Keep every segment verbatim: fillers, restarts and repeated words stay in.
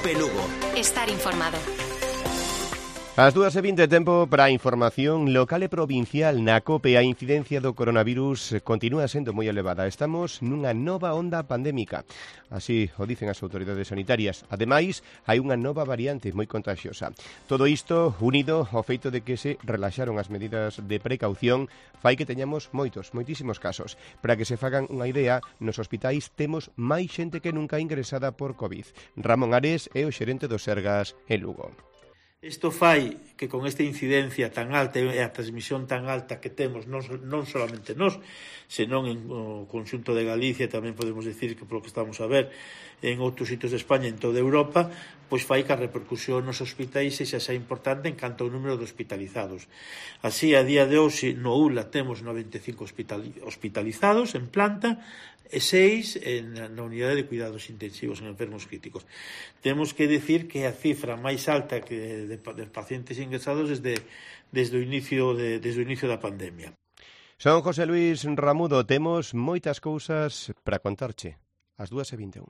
COPE Lugo. Estar informado. As dúas e vinte, tempo para a información local e provincial. Na COPE a incidencia do coronavirus continúa sendo moi elevada. Estamos nunha nova onda pandémica, así o dicen as autoridades sanitarias. Ademais, hai unha nova variante moi contagiosa. Todo isto, unido ao feito de que se relaxaron as medidas de precaución, fai que teñamos moitos, moitísimos casos. Para que se fagan unha idea, nos hospitais temos máis xente que nunca ingresada por COVID. Ramón Ares é o xerente do Sergas en Lugo. Isto fai que con esta incidencia tan alta e a transmisión tan alta que temos non, non solamente nós, senón en o conxunto de Galicia, tamén podemos decir que polo que estamos a ver en outros sitios de España, en toda Europa, pois fai que a repercusión nos hospitais xa xa importante en canto ao número de hospitalizados. Así, a día de hoxe, no U L A temos noventa e cinco hospitalizados en planta e seis na unidade de cuidados intensivos en enfermos críticos. Temos que decir que a cifra máis alta que de, de pacientes ingresados desde, desde, o inicio de, desde o inicio da pandemia. Son José Luis Ramudo, temos moitas cousas para contarche. As dúas e vinte e un.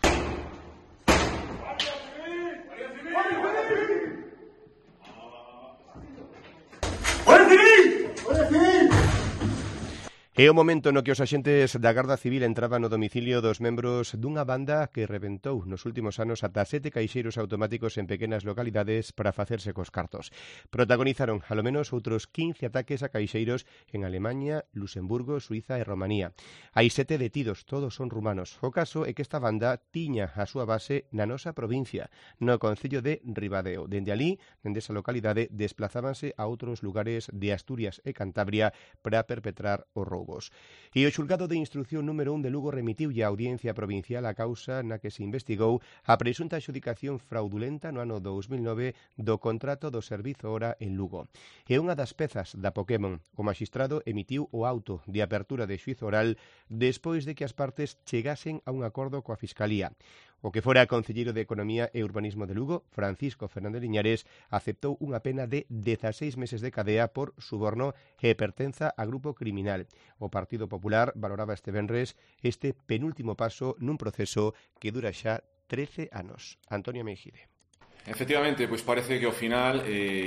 É o momento no que os axentes da Garda Civil entraban no domicilio dos membros dunha banda que reventou nos últimos anos ata sete caixeiros automáticos en pequenas localidades para facerse cos cartos. Protagonizaron alo menos outros quince ataques a caixeiros en Alemaña, Luxemburgo, Suiza e Romanía. Hai sete detidos, todos son rumanos. O caso é que esta banda tiña a súa base na nosa provincia, no concello de Ribadeo. Dende alí, dende esa localidade, desplazábanse a outros lugares de Asturias e Cantabria para perpetrar o roubo. E o xulgado de instrucción número un de Lugo remitiulle á Audiencia Provincial a causa na que se investigou a presunta adxudicación fraudulenta no ano dous mil nove do contrato do Servizo Hora en Lugo. É unha das pezas da Pokémon. O maxistrado emitiu o auto de apertura de xuízo oral despois de que as partes chegasen a un acordo coa Fiscalía. O que fora concelleiro de Economía e Urbanismo de Lugo, Francisco Fernández Liñares, aceptou unha pena de dezaseis meses de cadea por suborno e pertenza a grupo criminal. O Partido Popular valoraba este venres este penúltimo paso nun proceso que dura xa trece anos. Antonio Meixide. Efectivamente, pois parece que ao final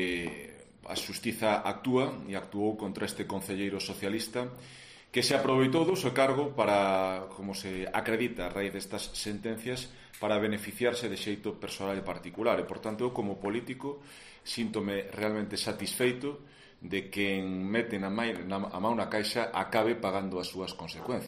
eh, a xustiza actúa e actuou contra este concelleiro socialista que se aproveitou do seu cargo para, como se acredita a raíz destas sentencias, para beneficiarse de xeito personal e particular. E, por tanto, eu, como político, síntome realmente satisfeito de que en meten a mão na caixa acabe pagando as súas consecuencias.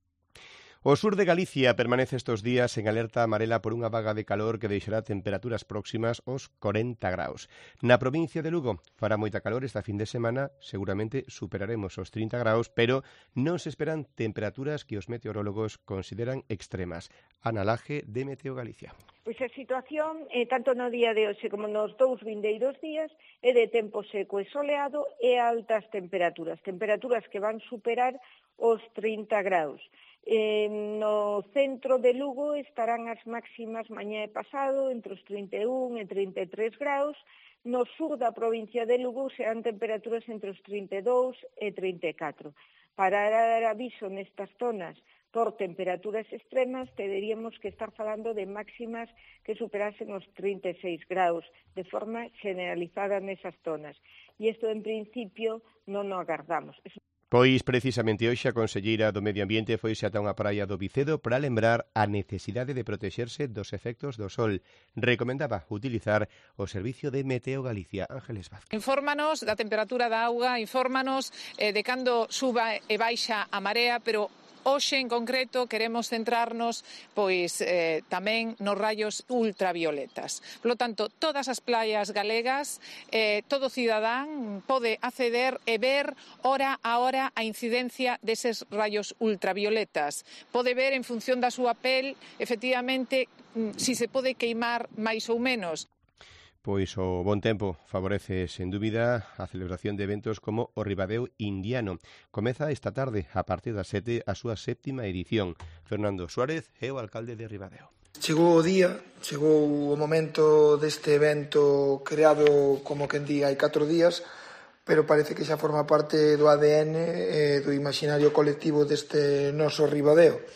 O sur de Galicia permanece estes días en alerta amarela por unha vaga de calor que deixará temperaturas próximas aos corenta graus. Na provincia de Lugo fará moita calor esta fin de semana, seguramente superaremos os trinta graus, pero non se esperan temperaturas que os meteorólogos consideran extremas. Ana Laje, de Meteo Galicia. Pois a situación, eh, tanto no día de hoxe como nos dous vindeiros días, é de tempo seco e soleado e altas temperaturas, temperaturas que van superar os trinta graus. Eh, no centro de Lugo estarán as máximas mañá e pasado entre os trinta e un e trinta e tres graus. No sur da provincia de Lugo serán temperaturas entre os trinta e dous e trinta e catro. Para dar aviso nestas zonas por temperaturas extremas, teríamos que estar falando de máximas que superasen os trinta e seis graus, de forma generalizada nesas zonas. E isto, en principio, non o agardamos. Pois, precisamente, hoxe a conselleira do Medio Ambiente foise ata unha praia do Vicedo para lembrar a necesidade de protexerse dos efectos do sol. Recomendaba utilizar o servicio de Meteo Galicia. Ángeles Vázquez. Infórmanos da temperatura da auga, infórmanos eh, de cando suba e baixa a marea, pero hoxe, en concreto, queremos centrarnos pois eh, tamén nos rayos ultravioletas. Por lo tanto, todas as playas galegas, eh, todo cidadán pode acceder e ver hora a hora a incidencia deses rayos ultravioletas. Pode ver, en función da súa pel, efectivamente, si se pode queimar máis ou menos. Pois o bon tempo favorece, sen dúbida, a celebración de eventos como o Ribadeo Indiano. Comeza esta tarde, a partir das sete, a súa séptima edición. Fernando Suárez é o alcalde de Ribadeo. Chegou o día, chegou o momento deste evento creado, como quen di, hai catro días, pero parece que xa forma parte do A D N e do imaginario colectivo deste noso Ribadeo.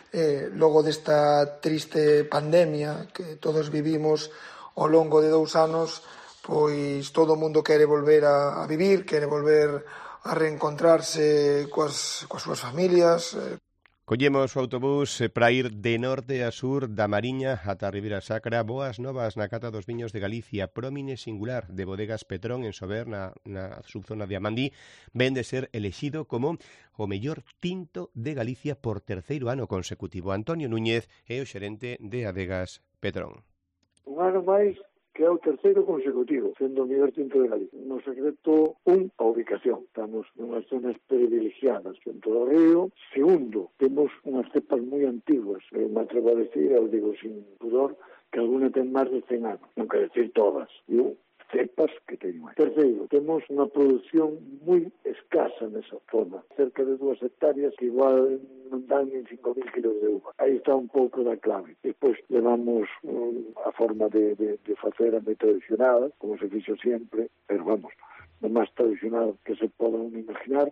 eh, logo desta triste pandemia que todos vivimos ao longo de dous anos, pois todo o mundo quere volver a, a vivir, quere volver a reencontrarse coas, coas súas familias. Collemos o autobús para ir de norte a sur da Mariña ata a Ribeira Sacra. Boas novas na cata dos viños de Galicia. Prómine singular de Bodegas Petrón en Sober, na, na subzona de Amandí, ven de ser elexido como o mellor tinto de Galicia por terceiro ano consecutivo. Antonio Núñez é o xerente de Adegas Petrón. Un ano máis que é o terceiro consecutivo, sendo o mellor tinto de Galicia. No secreto, un, a ubicación. Estamos nunhas zonas privilegiadas dentro do río. Segundo, temos unhas cepas moi antiguas. Eu me atrevo a decir, eu digo sin pudor, que alguna ten máis de cen anos. Non quero decir todas. Eu, cepas que teñen máis. Terceiro, temos unha produción moi escasa nesa zona. Cerca de dúas hectáreas que igual non dan nin cinco mil kilos de uva. Aí está un pouco da clave. Despois levamos um, a forma de, de, de facer a moi tradicional, como se fixo sempre, pero vamos, o máis tradicional que se podan imaginar.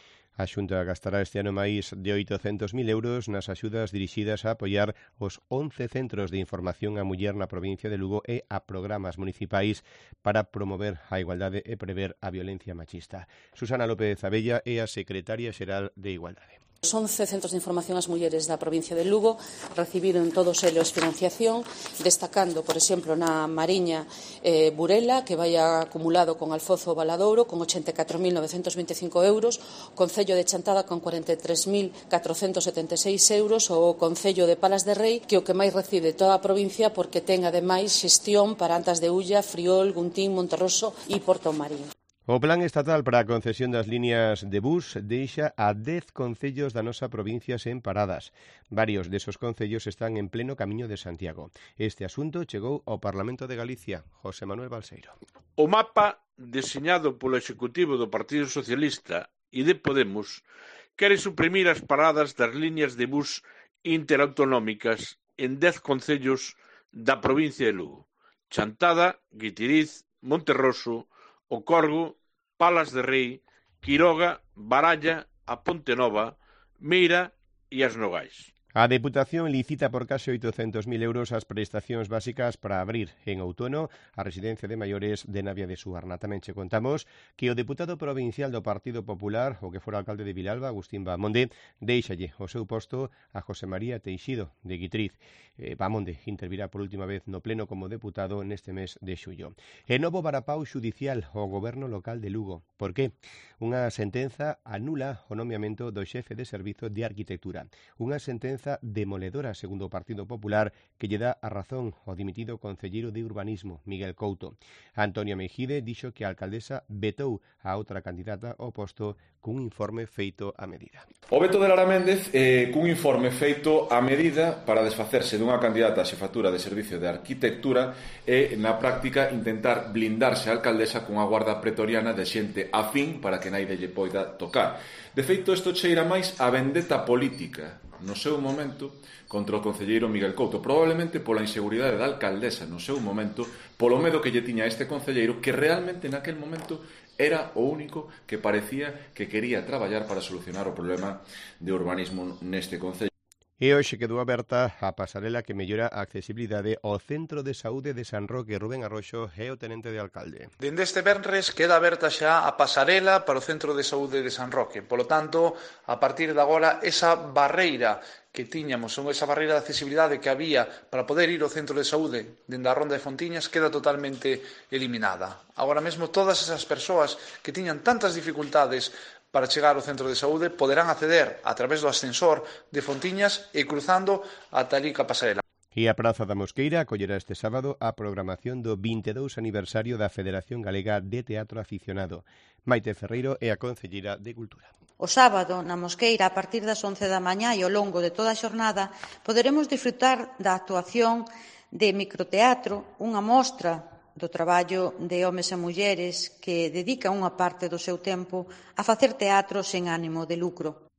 A Xunta gastará este ano máis de oitocentos mil euros nas axudas dirixidas a apoiar os once centros de información á muller na provincia de Lugo e a programas municipais para promover a igualdade e prever a violencia machista. Susana López Abella é a secretaria xeral de Igualdade. Os once centros de información ás mulleres da provincia de Lugo recibiron todos eles financiación, destacando, por exemplo, na Mariña eh, Burela, que vai acumulado con Alfozo Valadouro, con ochenta e catro mil novecentos vinte e cinco euros, Concello de Chantada con cuarenta e tres mil catrocentos setenta e seis euros, ou o Concello de Palas de Rei, que é o que máis recibe toda a provincia porque ten ademais xestión para Antas de Ulla, Friol, Guntín, Monterroso e Porto Marín. O Plan Estatal para a concesión das líneas de bus deixa a dez concellos da nosa provincia sen paradas. Varios desos concellos están en pleno camiño de Santiago. Este asunto chegou ao Parlamento de Galicia. José Manuel Balseiro. O mapa deseñado polo Executivo do Partido Socialista e de Podemos quere suprimir as paradas das líneas de bus interautonómicas en dez concellos da provincia de Lugo: Chantada, Guitiriz, Monterroso, O Corgo, Palas de Rei, Quiroga, Baralla, a Ponte Nova, Meira e as Nogais. A Deputación licita por case oitocentos mil euros as prestacións básicas para abrir en outono a residencia de maiores de Navia de Suarna. Tamén che contamos que o deputado provincial do Partido Popular, o que fora alcalde de Vilalba, Agustín Bamonde, deixalle o seu posto a José María Teixido, de Guitriz. Eh, Bamonde intervirá por última vez no pleno como deputado neste mes de xullo. E novo varapau xudicial ao goberno local de Lugo. Por que? Unha sentenza anula o nomeamento do xefe de servizo de arquitectura. Unha sentenza demoledora, segundo o Partido Popular, que lle dá a razón ao dimitido concelleiro de Urbanismo, Miguel Couto. Antonio Mejide dixo que a alcaldesa vetou a outra candidata ao posto cun informe feito a medida. O veto de Lara Méndez eh, cun informe feito a medida para desfacerse dunha candidata a xefatura de servicio de arquitectura e, na práctica, intentar blindarse a alcaldesa cunha guarda pretoriana de xente afín para que naide lle poida tocar. De feito, isto cheira máis a vendetta política no seu momento contra o concelleiro Miguel Couto, probablemente pola inseguridade da alcaldesa no seu momento, polo medo que lle tiña este concelleiro, que realmente naquel momento era o único que parecía que quería traballar para solucionar o problema de urbanismo neste concello. E hoxe quedou aberta a pasarela que mellora a accesibilidade ao Centro de Saúde de San Roque. Rubén Arroxo é o tenente de alcalde. Dende este venres queda aberta xa a pasarela para o Centro de Saúde de San Roque. Polo tanto, a partir de agora, esa barreira que tiñamos, esa barreira de accesibilidade que había para poder ir ao Centro de Saúde dende a Ronda de Fontiñas queda totalmente eliminada. Agora mesmo todas esas persoas que tiñan tantas dificultades para chegar ao centro de saúde poderán acceder a través do ascensor de Fontiñas e cruzando ata ali ca pasarela. E a Praza da Mosqueira acollerá este sábado a programación do vinte e dous aniversario da Federación Galega de Teatro Aficionado. Maite Ferreiro é a concelleira de Cultura. O sábado, na Mosqueira, a partir das once da mañá e ao longo de toda a xornada, poderemos disfrutar da actuación de microteatro, unha mostra do traballo de homes e mulleres que dedican unha parte do seu tempo a facer teatro sen ánimo de lucro.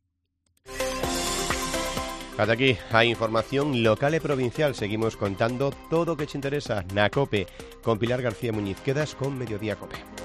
Ata aquí a información local e provincial. Seguimos contando todo o que te interesa na COPE. Con Pilar García Muñiz. Quedas con Mediodía COPE.